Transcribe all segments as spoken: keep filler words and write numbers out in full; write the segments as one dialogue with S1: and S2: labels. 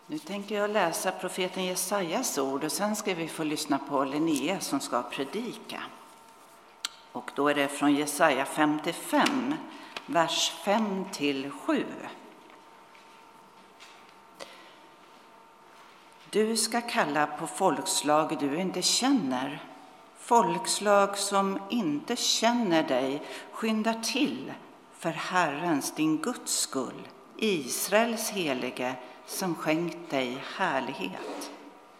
S1: Nu tänker jag läsa profeten Jesajas ord och sen ska vi få lyssna på Linnea som ska predika. Och då är det från Jesaja femtiofem, vers fem till sju. Du ska kalla på folkslag du inte känner, folkslag som inte känner dig skyndar till för Herrens, din Guds skull, Israels helige som skänkt dig härlighet.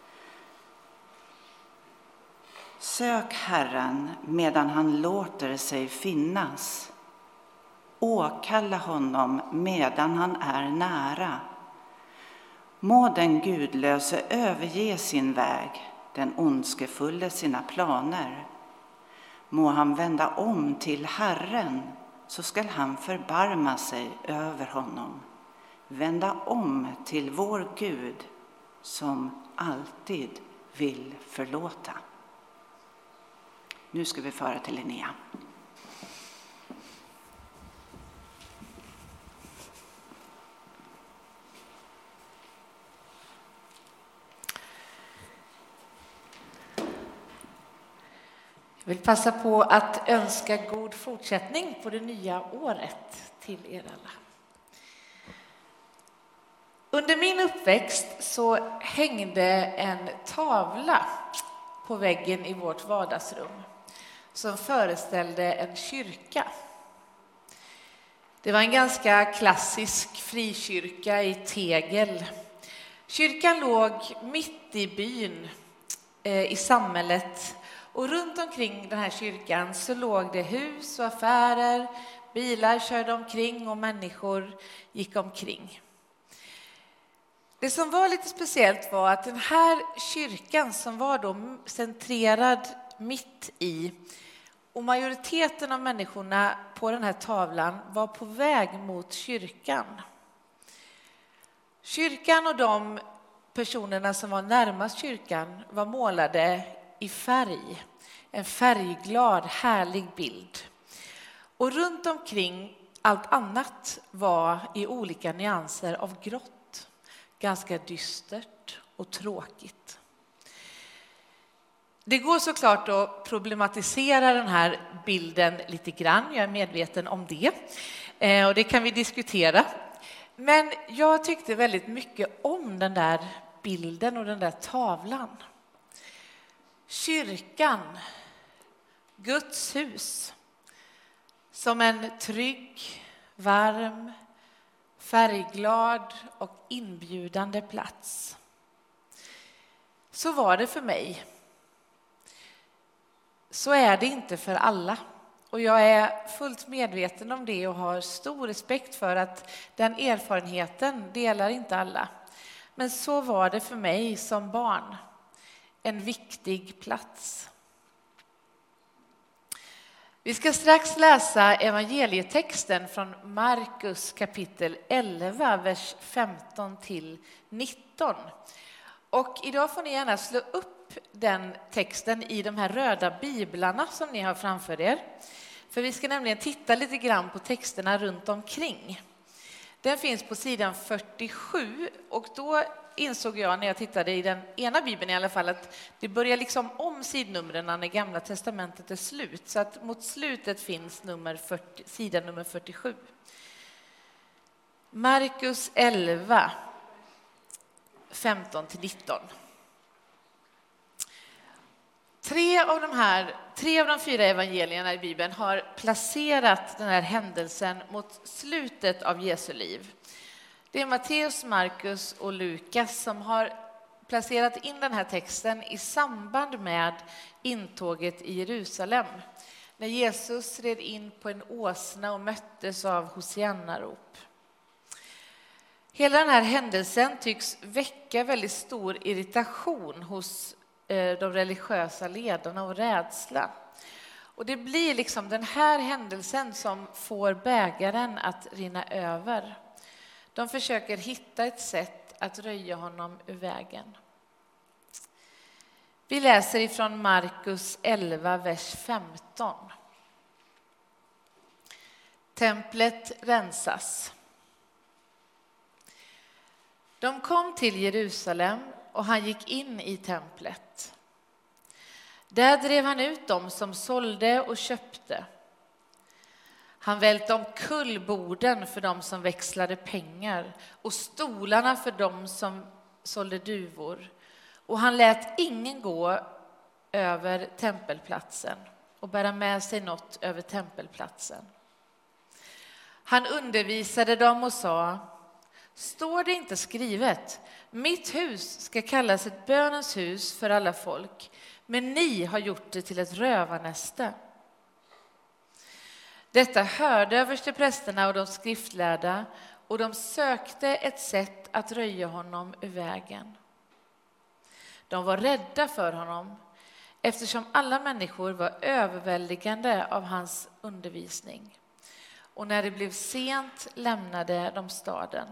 S1: Sök Herren medan han låter sig finnas. Åkalla honom medan han är nära. Må den gudlöse överge sin väg, den ondskefulle sina planer. Må han vända om till Herren, så skall han förbarma sig över honom. Vända om till vår Gud som alltid vill förlåta. Nu ska vi föra till Linnea.
S2: Jag vill passa på att önska god fortsättning på det nya året till er alla. Under min uppväxt så hängde en tavla på väggen i vårt vardagsrum som föreställde en kyrka. Det var en ganska klassisk frikyrka i tegel. Kyrkan låg mitt i byn, eh, i samhället. Och runt omkring den här kyrkan så låg det hus och affärer, bilar körde omkring och människor gick omkring. Det som var lite speciellt var att den här kyrkan som var då centrerad mitt i, och majoriteten av människorna på den här tavlan var på väg mot kyrkan. Kyrkan och de personerna som var närmast kyrkan var målade i färg. En färgglad, härlig bild. Och runt omkring allt annat var i olika nyanser av grått. Ganska dystert och tråkigt. Det går såklart att problematisera den här bilden lite grann. Jag är medveten om det. Och det kan vi diskutera. Men jag tyckte väldigt mycket om den där bilden och den där tavlan. Kyrkan, Guds hus, som en trygg, varm, färgglad och inbjudande plats. Så var det för mig. Så är det inte för alla. Och jag är fullt medveten om det och har stor respekt för att den erfarenheten delar inte alla. Men så var det för mig som barn. En viktig plats. Vi ska strax läsa evangelietexten från Markus kapitel elva, vers femton till nitton. Och idag får ni gärna slå upp den texten i de här röda biblarna som ni har framför er. För vi ska nämligen titta lite grann på texterna runt omkring. Den finns på sidan fyrtiosju och då insåg jag när jag tittade i den ena bibeln i alla fall att det börjar liksom om sidnumren när Gamla testamentet är slut. Så att mot slutet finns nummer fyrtio, sidan nummer fyrtiosju. Markus elva, femton till nitton. Tre av de här, tre av de fyra evangelierna i Bibeln har placerat den här händelsen mot slutet av Jesu liv. Det är Matteus, Markus och Lukas som har placerat in den här texten i samband med intåget i Jerusalem. När Jesus red in på en åsna och möttes av hosiannarop. Hela den här händelsen tycks väcka väldigt stor irritation hos de religiösa ledarna och rädsla. Och det blir liksom den här händelsen som får bägaren att rinna över. De försöker hitta ett sätt att röja honom ur vägen. Vi läser ifrån Markus elva, vers femton. Templet rensas. De kom till Jerusalem och han gick in i templet. Där drev han ut dem som sålde och köpte. Han välte omkull borden för dem som växlade pengar och stolarna för dem som sålde duvor. Och han lät ingen gå över tempelplatsen och bära med sig något över tempelplatsen. Han undervisade dem och sa: står det inte skrivet, mitt hus ska kallas ett bönens hus för alla folk, men ni har gjort det till ett rövarnäste. Detta hörde översteprästerna och de skriftlärda, och de sökte ett sätt att röja honom ur vägen. De var rädda för honom, eftersom alla människor var överväldigande av hans undervisning. Och när det blev sent lämnade de staden.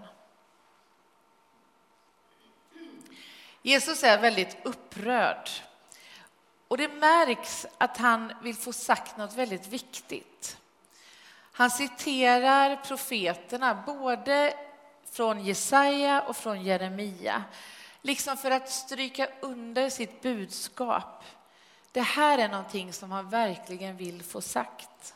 S2: Jesus är väldigt upprörd. Och det märks att han vill få sagt något väldigt viktigt. Han citerar profeterna både från Jesaja och från Jeremia. Liksom för att stryka under sitt budskap. Det här är någonting som han verkligen vill få sagt.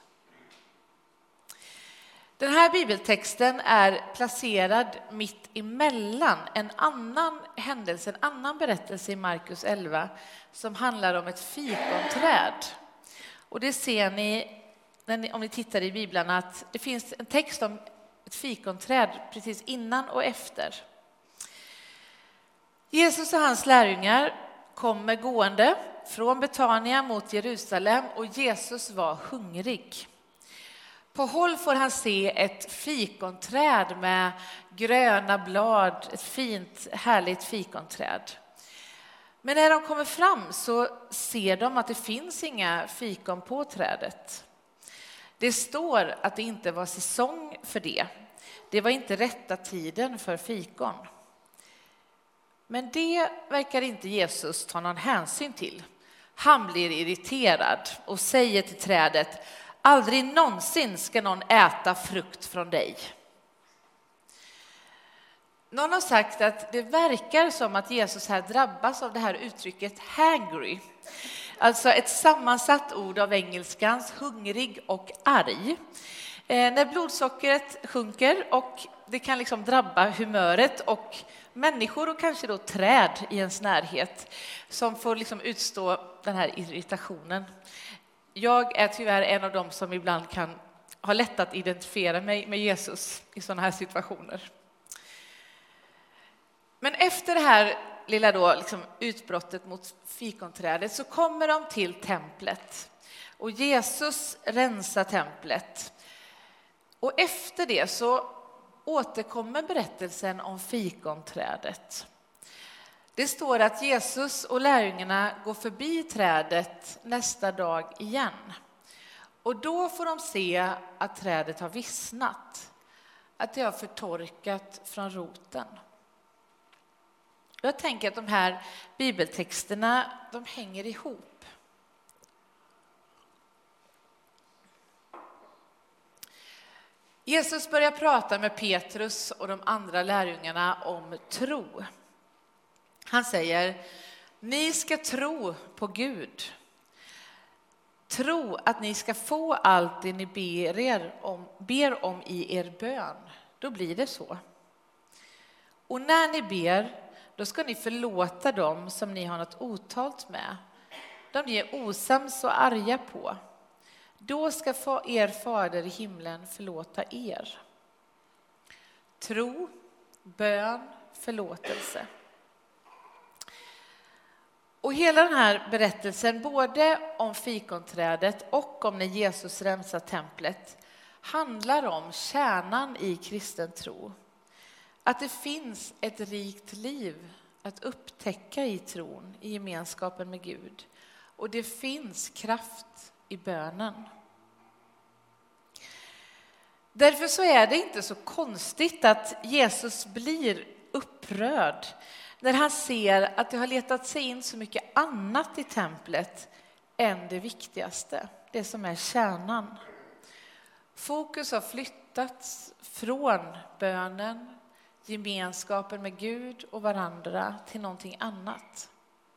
S2: Den här bibeltexten är placerad mitt emellan en annan händelse, en annan berättelse i Markus elva som handlar om ett fikonträd. Och det ser ni, när ni om ni tittar i Bibeln, att det finns en text om ett fikonträd precis innan och efter. Jesus och hans lärjungar kommer gående från Betania mot Jerusalem och Jesus var hungrig. På håll får han se ett fikonträd med gröna blad, ett fint, härligt fikonträd. Men när de kommer fram så ser de att det finns inga fikon på trädet. Det står att det inte var säsong för det. Det var inte rätta tiden för fikon. Men det verkar inte Jesus ta någon hänsyn till. Han blir irriterad och säger till trädet: aldrig någonsin ska någon äta frukt från dig. Någon har sagt att det verkar som att Jesus här drabbas av det här uttrycket hangry. Alltså ett sammansatt ord av engelskans hungrig och arg. Eh, när blodsockret sjunker och det kan liksom drabba humöret och människor och kanske då träd i ens närhet som får liksom utstå den här irritationen. Jag är tyvärr en av dem som ibland kan ha lätt att identifiera mig med Jesus i sådana här situationer. Men efter det här lilla då, liksom utbrottet mot fikonträdet så kommer de till templet. Och Jesus rensar templet. Och efter det så återkommer berättelsen om fikonträdet. Det står att Jesus och lärjungarna går förbi trädet nästa dag igen. Och då får de se att trädet har vissnat. Att det har förtorkat från roten. Jag tänker att de här bibeltexterna, de hänger ihop. Jesus börjar prata med Petrus och de andra lärjungarna om tro. Han säger: ni ska tro på Gud. Tro att ni ska få allt det ni ber, er om, ber om i er bön. Då blir det så. Och när ni ber, då ska ni förlåta dem som ni har något otalt med. De ni är osams och arga på. Då ska er fader i himlen förlåta er. Tro, bön, förlåtelse. Och hela den här berättelsen, både om fikonträdet och om när Jesus rensar templet, handlar om kärnan i kristen tro. Att det finns ett rikt liv att upptäcka i tron, i gemenskapen med Gud. Och det finns kraft i bönen. Därför så är det inte så konstigt att Jesus blir upprörd när han ser att det har letat sig in så mycket annat i templet än det viktigaste, det som är kärnan. Fokus har flyttats från bönen gemenskapen med Gud och varandra till någonting annat.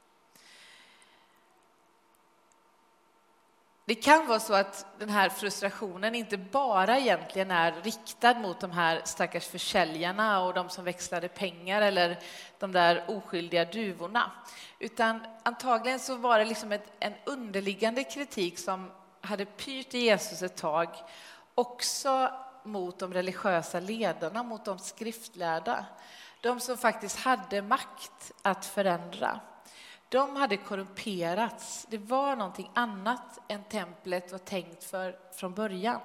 S2: Det kan vara så att den här frustrationen inte bara egentligen är riktad mot de här stackars försäljarna och de som växlade pengar eller de där oskyldiga duvorna. Utan antagligen så var det liksom ett, en underliggande kritik som hade pyrt i Jesus ett tag. Också mot de religiösa ledarna, mot de skriftlärda. De som faktiskt hade makt att förändra. De hade korrumperats. Det var någonting annat än templet var tänkt för från början.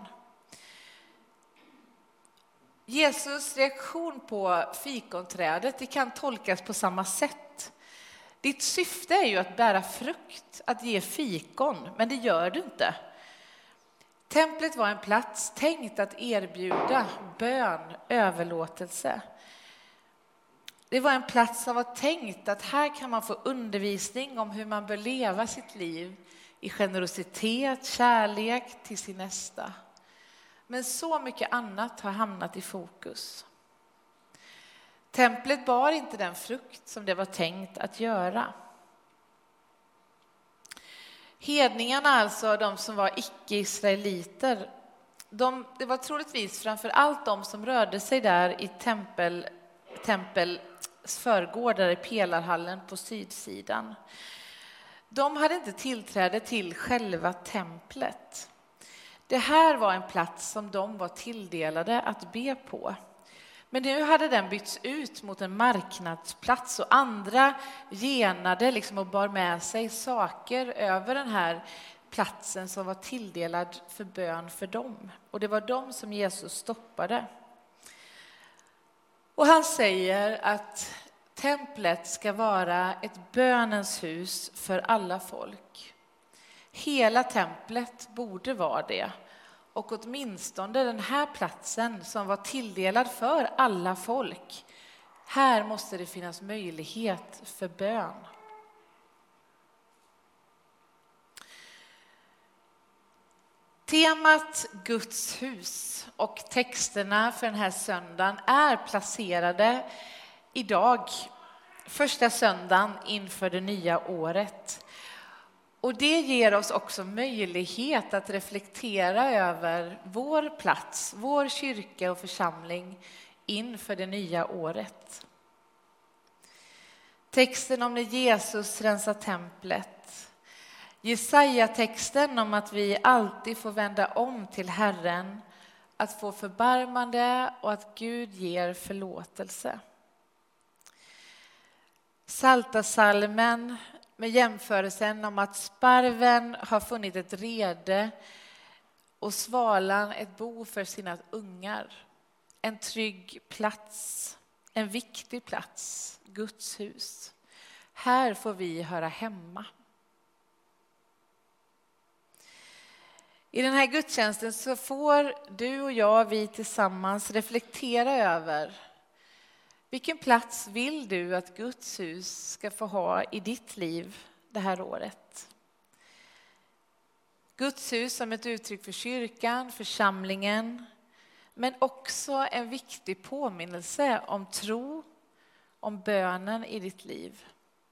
S2: Jesus reaktion på fikonträdet, det kan tolkas på samma sätt. Ditt syfte är ju att bära frukt, att ge fikon, men det gör du inte. Templet var en plats tänkt att erbjuda bön, överlåtelse. Det var en plats som var tänkt att här kan man få undervisning om hur man bör leva sitt liv i generositet, kärlek till sin nästa. Men så mycket annat har hamnat i fokus. Templet bar inte den frukt som det var tänkt att göra. Hedningarna, alltså de som var icke-israeliter, de, det var troligtvis framför allt de som rörde sig där i tempel, tempels förgårdar i pelarhallen på sydsidan. De hade inte tillträde till själva templet. Det här var en plats som de var tilldelade att be på. Men nu hade den bytts ut mot en marknadsplats och andra genade liksom och bar med sig saker över den här platsen som var tilldelad för bön för dem. Och det var de som Jesus stoppade. Och han säger att templet ska vara ett bönens hus för alla folk. Hela templet borde vara det. Och åtminstone den här platsen som var tilldelad för alla folk. Här måste det finnas möjlighet för bön. Temat Guds hus och texterna för den här söndagen är placerade idag, första söndagen inför det nya året. Och det ger oss också möjlighet att reflektera över vår plats, vår kyrka och församling inför det nya året. Texten om när Jesus rensar templet. Jesaja-texten om att vi alltid får vända om till Herren, att få förbarmande och att Gud ger förlåtelse. Psaltarpsalmen med jämförelsen om att sparven har funnit ett rede och svalan ett bo för sina ungar. En trygg plats, en viktig plats, Guds hus. Här får vi höra hemma. I den här gudstjänsten så får du och jag, vi tillsammans reflektera över vilken plats vill du att Guds hus ska få ha i ditt liv det här året? Guds hus som ett uttryck för kyrkan, församlingen, men också en viktig påminnelse om tro, om bönen i ditt liv.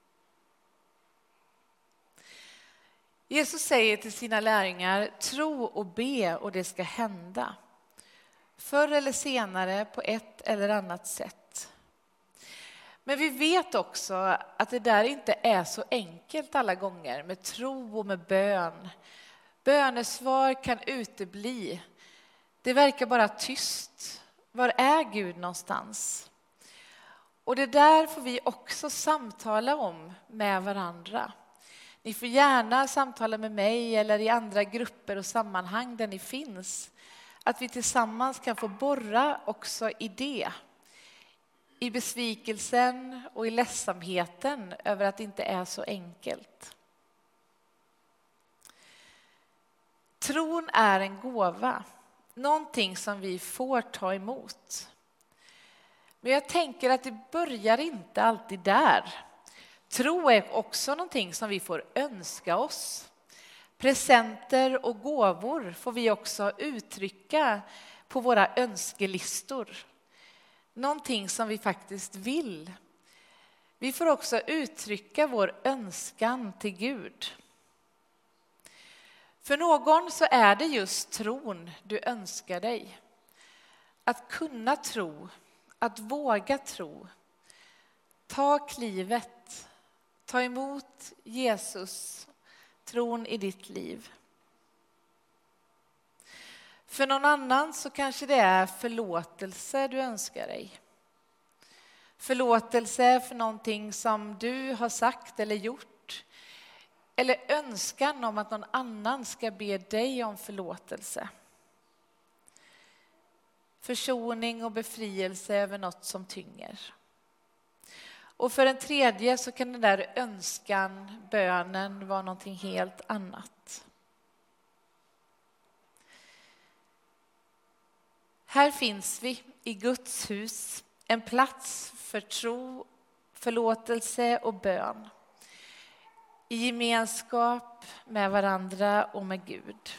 S2: Jesus säger till sina lärjungar, tro och be och det ska hända. Förr eller senare på ett eller annat sätt. Men vi vet också att det där inte är så enkelt alla gånger med tro och med bön. Bönesvar kan utebli. Det verkar bara tyst. Var är Gud någonstans? Och det där får vi också samtala om med varandra. Ni får gärna samtala med mig eller i andra grupper och sammanhang där ni finns. Att vi tillsammans kan få borra också i det. I besvikelsen och i ledsamheten över att det inte är så enkelt. Tron är en gåva. Någonting som vi får ta emot. Men jag tänker att det börjar inte alltid där. Tro är också någonting som vi får önska oss. Presenter och gåvor får vi också uttrycka på våra önskelistor. någonting som vi faktiskt vill. Vi får också uttrycka vår önskan till Gud. För någon så är det just tron du önskar dig. Att kunna tro, att våga tro. Ta klivet, ta emot Jesus, tron i ditt liv. För någon annan så kanske det är förlåtelse du önskar dig. Förlåtelse för någonting som du har sagt eller gjort. Eller önskan om att någon annan ska be dig om förlåtelse. Försoning och befrielse över något som tynger. Och för en tredje så kan den där önskan, bönen, vara någonting helt annat. Här finns vi i Guds hus, en plats för tro, förlåtelse och bön. I gemenskap med varandra och med Gud.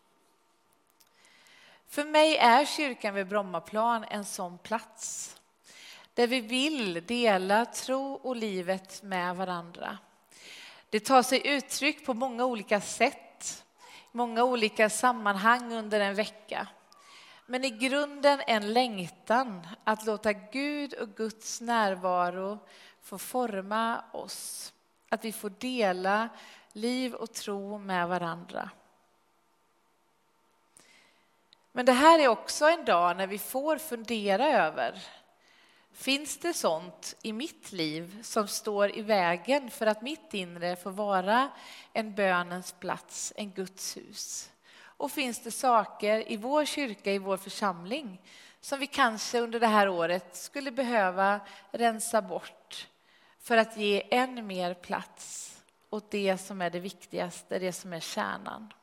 S2: För mig är kyrkan vid Brommaplan en sån plats. Där vi vill dela tro och livet med varandra. Det tar sig uttryck på många olika sätt. Många olika sammanhang under en vecka. Men i grunden en längtan att låta Gud och Guds närvaro få forma oss. Att vi får dela liv och tro med varandra. Men det här är också en dag när vi får fundera över: finns det sånt i mitt liv som står i vägen för att mitt inre får vara en bönens plats, en Guds hus? Och finns det saker i vår kyrka, i vår församling som vi kanske under det här året skulle behöva rensa bort för att ge än mer plats åt det som är det viktigaste, det som är kärnan?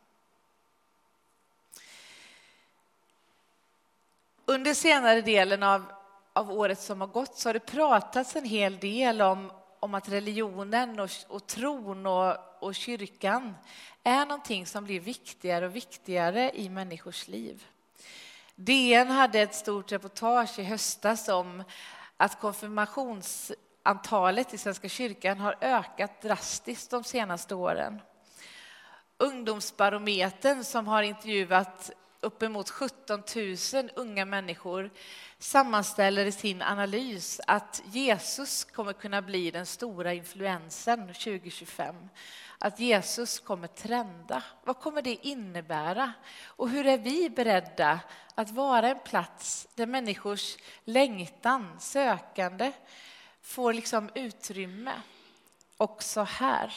S2: Under senare delen av, av året som har gått så har det pratats en hel del om, om att religionen och, och tron och, och kyrkan är någonting som blir viktigare och viktigare i människors liv. D N hade ett stort reportage i höstas om att konfirmationsantalet i Svenska kyrkan har ökat drastiskt de senaste åren. Ungdomsbarometern som har intervjuat uppemot sjutton tusen unga människor sammanställer i sin analys att Jesus kommer kunna bli den stora influensen tjugo tjugofem. Att Jesus kommer trenda. Vad kommer det innebära? Och hur är vi beredda att vara en plats där människors längtan, sökande, får liksom utrymme också här?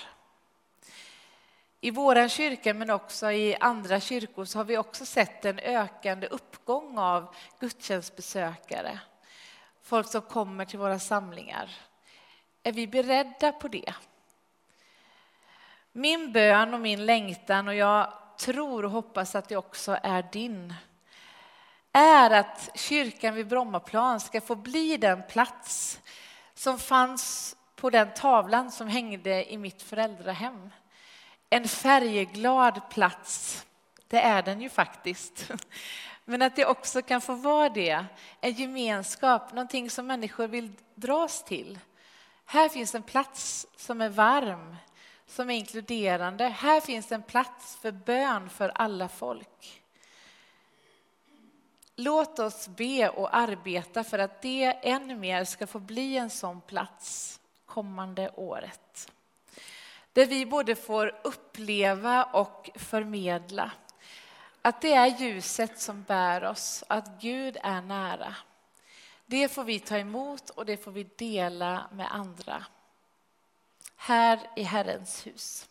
S2: I våran kyrka men också i andra kyrkor så har vi också sett en ökande uppgång av gudstjänstbesökare. Folk som kommer till våra samlingar. Är vi beredda på det? Min bön och min längtan, och jag tror och hoppas att det också är din, är att kyrkan vid Brommaplan ska få bli den plats som fanns på den tavlan som hängde i mitt föräldrahem. En färgglad plats, det är den ju faktiskt. Men att det också kan få vara det, en gemenskap, någonting som människor vill dras till. Här finns en plats som är varm, som är inkluderande. Här finns en plats för bön för alla folk. Låt oss be och arbeta för att det ännu mer ska få bli en sån plats kommande året. Där vi både får uppleva och förmedla att det är ljuset som bär oss, att Gud är nära. Det får vi ta emot och det får vi dela med andra. Här i Herrens hus.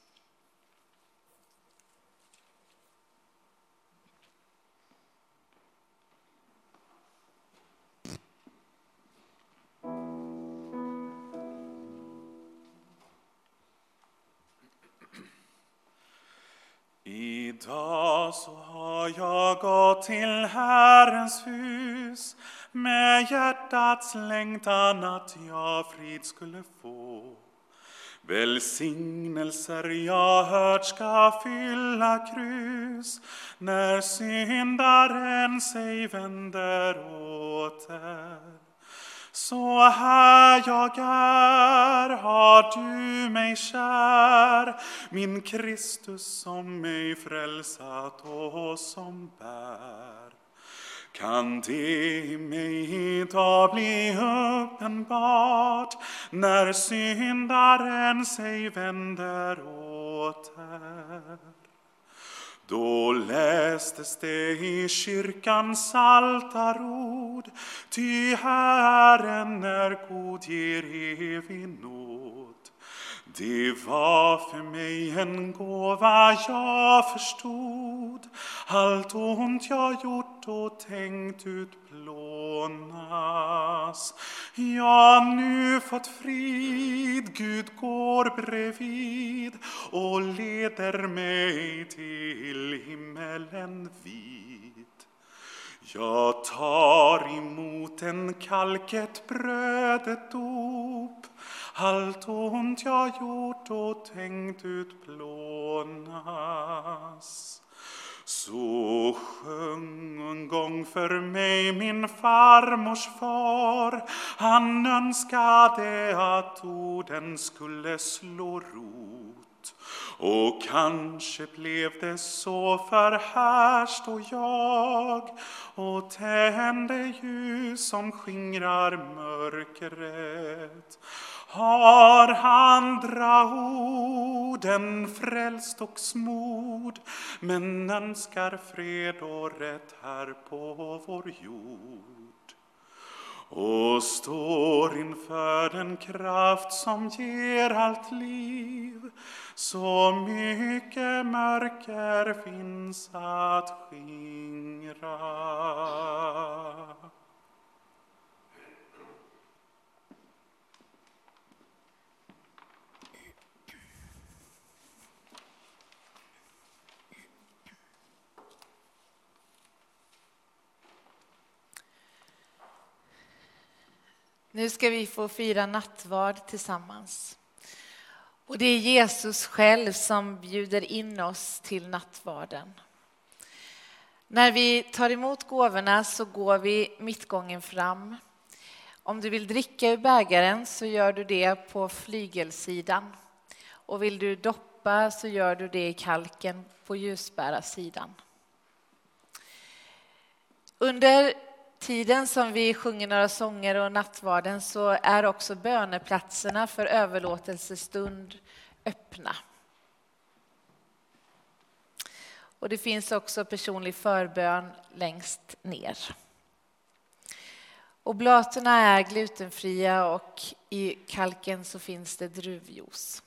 S3: Idag så har jag gått till Herrens hus med hjärtats längtan att jag frid skulle få. Välsignelser jag hört ska fylla krus när syndaren sig vänder åter. Så här jag är, har du mig kär, min Kristus som mig frälsat och som bär. Kan det i mig idag bli uppenbart, när syndaren sig vänder åt här? Då lästes det i kyrkans altarord, ty Herren är god, ger evig nåd. Det var för mig en gåva jag förstod, allt ont jag gjort och tänkt utplånas. Jag nu fått frid, Gud går bredvid och leder mig till himmelen vid. Jag tar emot en kalket brödet dop, allt ont jag gjort och tänkt utplånas. Så sjöng en gång för mig min farmors far, han önskade att orden skulle slå rot. Och kanske blev det så, för här står jag och tände ljus som skingrar mörkret. Har andra orden frälst och smord, men önskar fred och rätt här på vår jord. Och står inför den kraft som ger allt liv, så mycket mörker finns att skingra.
S2: Nu ska vi få fira nattvard tillsammans. Och det är Jesus själv som bjuder in oss till nattvarden. När vi tar emot gåvorna så går vi mittgången fram. Om du vill dricka ur bägaren så gör du det på flygelsidan. Och vill du doppa så gör du det i kalken på ljusbärarsidan. Under tiden som vi sjunger några sånger och nattvarden så är också böneplatserna för överlåtelsestund öppna. Och det finns också personlig förbön längst ner. Oblaterna är glutenfria och i kalken så finns det druvjuice.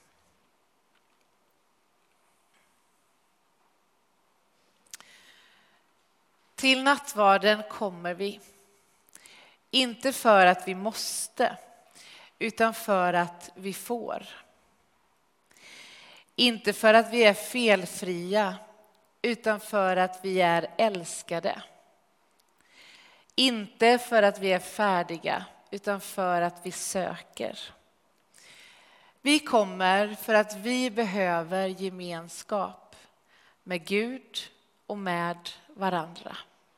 S2: Till nattvarden kommer vi, inte för att vi måste, utan för att vi får. Inte för att vi är felfria, utan för att vi är älskade. Inte för att vi är färdiga, utan för att vi söker. Vi kommer för att vi behöver gemenskap med Gud och med varandra.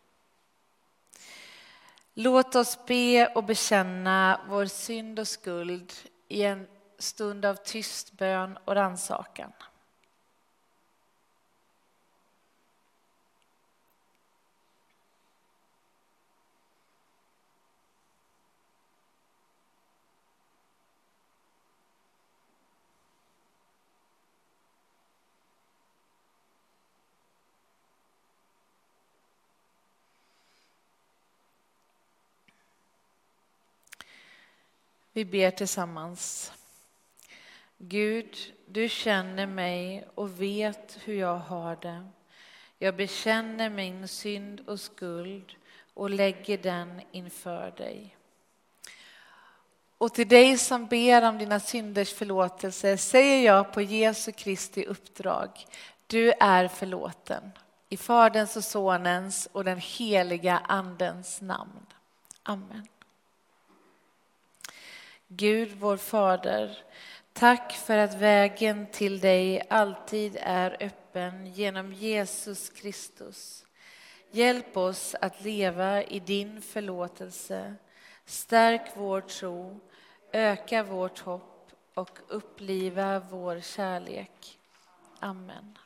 S2: Låt oss be och bekänna vår synd och skuld i en stund av tyst bön och rannsakan. Vi ber tillsammans. Gud, du känner mig och vet hur jag har det. Jag bekänner min synd och skuld och lägger den inför dig. Och till dig som ber om dina synders förlåtelse säger jag på Jesu Kristi uppdrag: du är förlåten i Faderns och Sonens och den heliga Andens namn. Amen. Gud vår Fader, tack för att vägen till dig alltid är öppen genom Jesus Kristus. Hjälp oss att leva i din förlåtelse Stärk vår tro, öka vårt hopp och uppliva vår kärlek. Amen.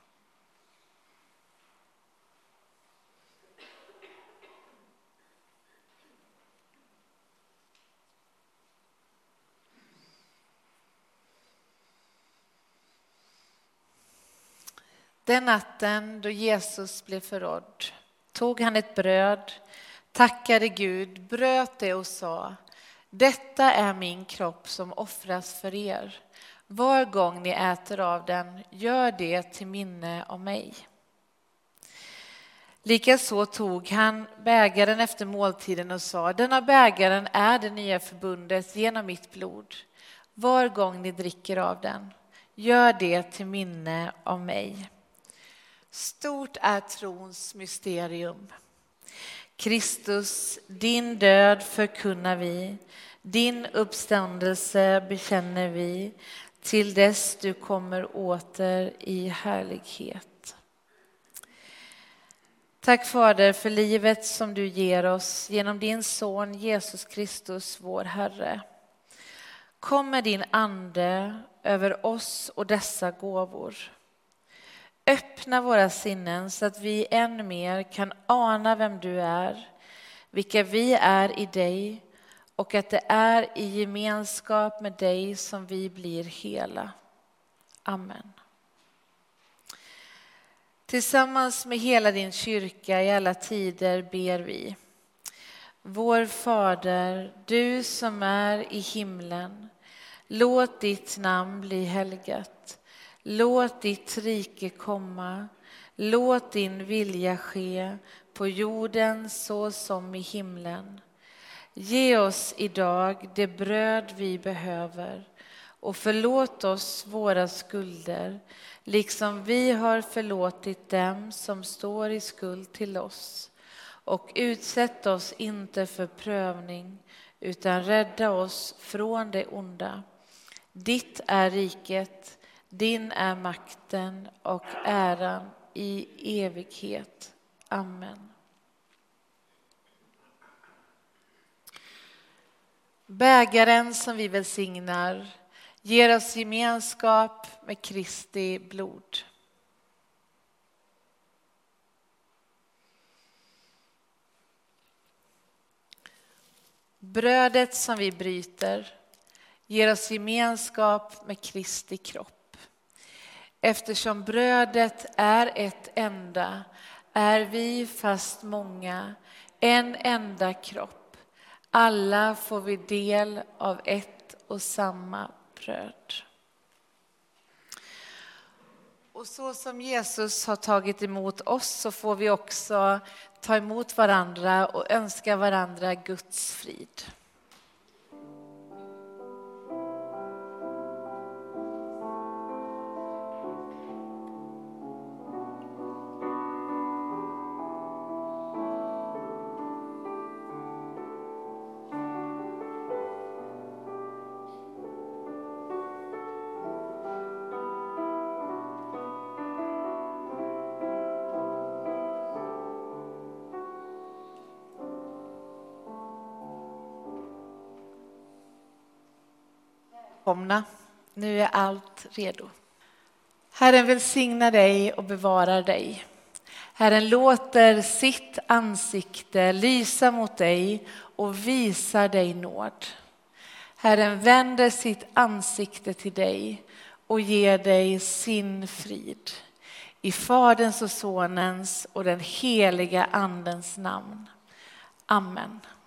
S2: Den natten då Jesus blev förrådd tog han ett bröd, tackade Gud, bröt det och sa: detta är min kropp som offras för er. Var gång ni äter av den, gör det till minne av mig. Likaså tog han bägaren efter måltiden och sa: denna bägaren är det nya förbundet genom mitt blod. Var gång ni dricker av den, gör det till minne av mig. Stort är trons mysterium. Kristus, din död förkunnar vi, din uppståndelse bekänner vi, till dess du kommer åter i härlighet. Tack Fader för livet som du ger oss genom din son Jesus Kristus, vår Herre. Kom med din ande över oss och dessa gåvor. Öppna våra sinnen så att vi än mer kan ana vem du är, vilka vi är i dig och att det är i gemenskap med dig som vi blir hela. Amen. Tillsammans med hela din kyrka i alla tider ber vi. Vår Fader, du som är i himlen, låt ditt namn bli helgat. Låt ditt rike komma, låt din vilja ske på jorden så som i himlen. Ge oss idag det bröd vi behöver och förlåt oss våra skulder, liksom vi har förlåtit dem som står i skuld till oss. Och utsätt oss inte för prövning, utan rädda oss från det onda. Ditt är riket, din är makten och äran i evighet. Amen. Bägaren som vi välsignar ger oss gemenskap med Kristi blod. Brödet som vi bryter ger oss gemenskap med Kristi kropp. Eftersom brödet är ett enda är vi fast många en enda kropp. Alla får vi del av ett och samma bröd. Och så som Jesus har tagit emot oss så får vi också ta emot varandra och önska varandra Guds frid. Nu är allt redo. Herren välsignar dig och bevarar dig. Herren låter sitt ansikte lysa mot dig och visar dig nåd. Herren vänder sitt ansikte till dig och ger dig sin frid. I Faderns och Sonens och den heliga Andens namn. Amen.